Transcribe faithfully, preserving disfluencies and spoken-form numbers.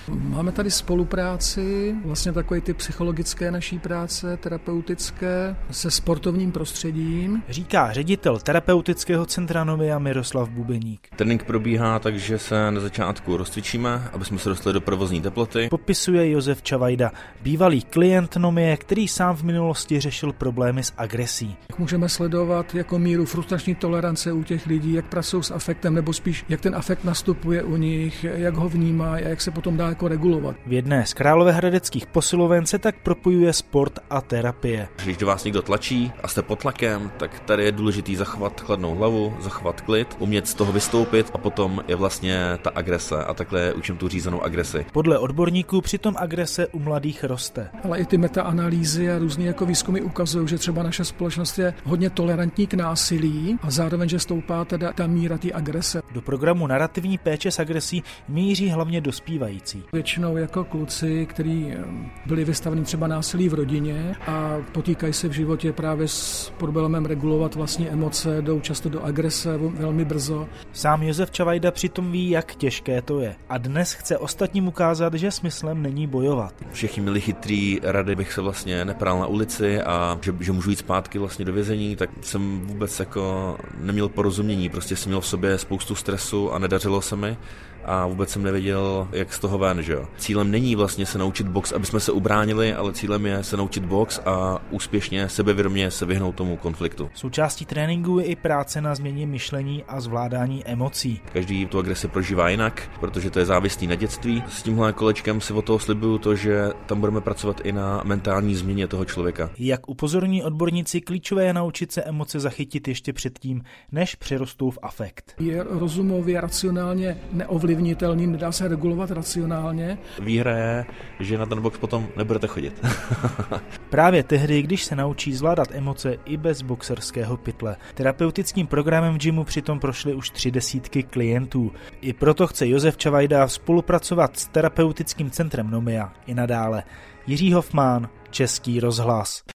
Máme tady spolupráci, vlastně takové ty psychologické naší práce, terapeutické, se sportovním prostředím. Říká ředitel terapeutického centra Nomia Miroslav Bubeník. Trénink probíhá tak, že se na začátku rozcvičíme, aby jsme se dostali do provozní teploty. Popisuje Josef Čavajda, bývalý klient Nomie, který sám v minulosti řešil problémy s agresí. Můžeme sledovat jako míru frustrační tolerance u těch lidí, jak pracují s afektem, nebo spíš jak ten afekt nastupuje u nich, jak ho vnímá a jak se potom dá jako regulovat. V jedné z královéhradeckých posiloven se tak propojuje sport a terapie. Když do vás někdo tlačí a jste pod tlakem, tak tady je důležitý zachovat chladnou hlavu, zachovat klid, umět z toho vystoupit a potom je vlastně ta agrese a takhle učím tu řízenou agresi. Podle odborníků přitom agrese u mladých roste. Ale i ty metaanalýzy a různý jako výzkumy ukazují, že třeba naše společnost je hodně tolerantní k násilí a zároveň, že stoupá teda ta míra té agrese. Do programu narrativní péče s agresí míří hlavně dospívající. Většinou jako kluci, kteří byli vystaveni třeba násilí v rodině a potýkají se v životě právě s problémem regulovat vlastní emoce, jdou často do agrese velmi brzo. Sám Josef Čavajda přitom ví, jak těžké to je. A dnes chce ostatním ukázat, že smyslem není bojovat. Všichni měli chytrý rady, bych se vlastně nepral na ulici a že, že můžu jít zpátky vlastně do vězení, tak jsem vůbec jako neměl porozumění. Prostě jsem měl v sobě spoustu stresu a nedařilo se mi. A vůbec jsem nevěděl, jak z toho ven, že jo. Cílem není vlastně se naučit box, aby jsme se ubránili, ale cílem je se naučit box a úspěšně, sebevědomě se vyhnout tomu konfliktu. Součástí tréninku je i práce na změně myšlení a zvládání emocí. Každý tu agresi prožívá jinak, protože to je závislý na dětství. S tímhle kolečkem si od toho slibuju to, že tam budeme pracovat i na mentální změně toho člověka. Jak upozorní odborníci, klíčové je naučit se emoce zachytit ještě předtím, než přerostou v afekt. Je rozumově, racionálně neovlivnitelný, nedá se regulovat racionálně. Výhra je, že na ten box potom nebudete chodit. Právě tehdy, když se naučí zvládat emoce i bez boxerského pytle. Terapeutickým programem v gymu přitom prošly už tři desítky klientů. I proto chce Josef Čavajda spolupracovat s terapeutickým centrem Nomia i nadále. Jiří Hofmann, Český rozhlas.